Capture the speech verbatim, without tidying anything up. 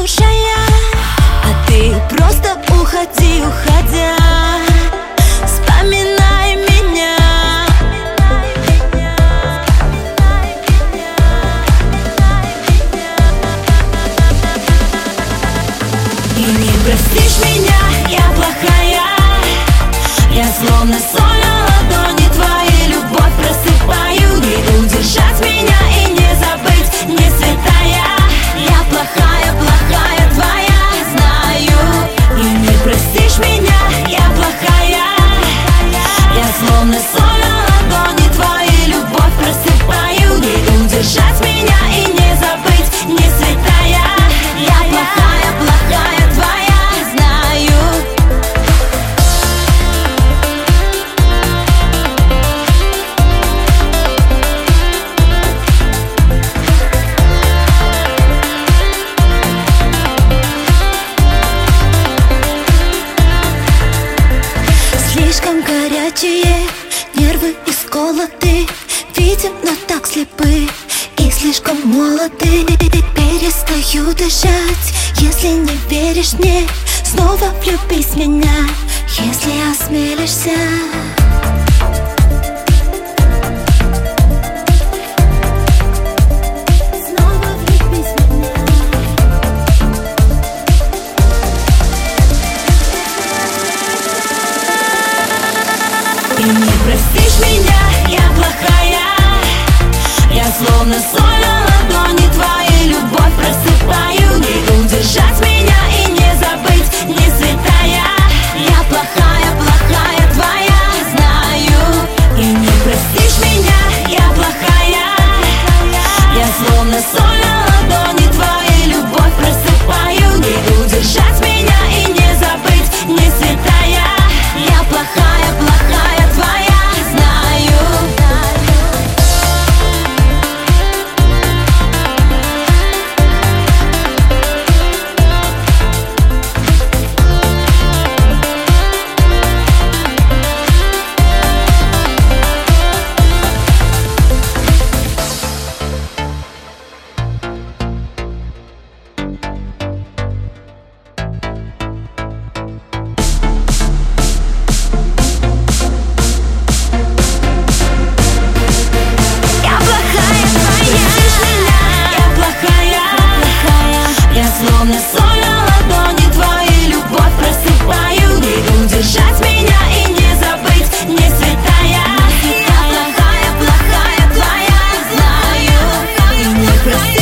чужая, а ты просто уходи, уходя. Вспоминай меня. И не простишь меня, я плохая. Я словно соль на ладони, твою любовь просыпаю. Не удержать меня и не забыть, не святая. Я плохая, плохая твоя, знаю. И не простишь меня, я плохая. Я словно соль на ладони, твою любовь просыпаю. Не удержать меня и не забыть, не святая. Я плохая, плохая твоя, знаю. Слишком горячие нервы исколоты, видим, но так слепы и слишком молоды. Перестаю дышать, если не веришь мне. Снова влюбись в меня, если осмелишься. И не простишь меня, я плохая. Я словно соль на ладони, твою любовь просыпаю. Не удержать меня и не забыть, не святая. Я плохая, плохая твоя, знаю. И не простишь меня, я плохая. Я словно соль на ладони, твою любовь просыпаю. Не удержать меня и не забыть, не святая. Я плохая, плохая твоя, знаю. Словно соль на ладони, твою любовь просыпаю. Не удержать меня и не забыть, не святая. Я плохая, плохая твоя, знаю. И не прости.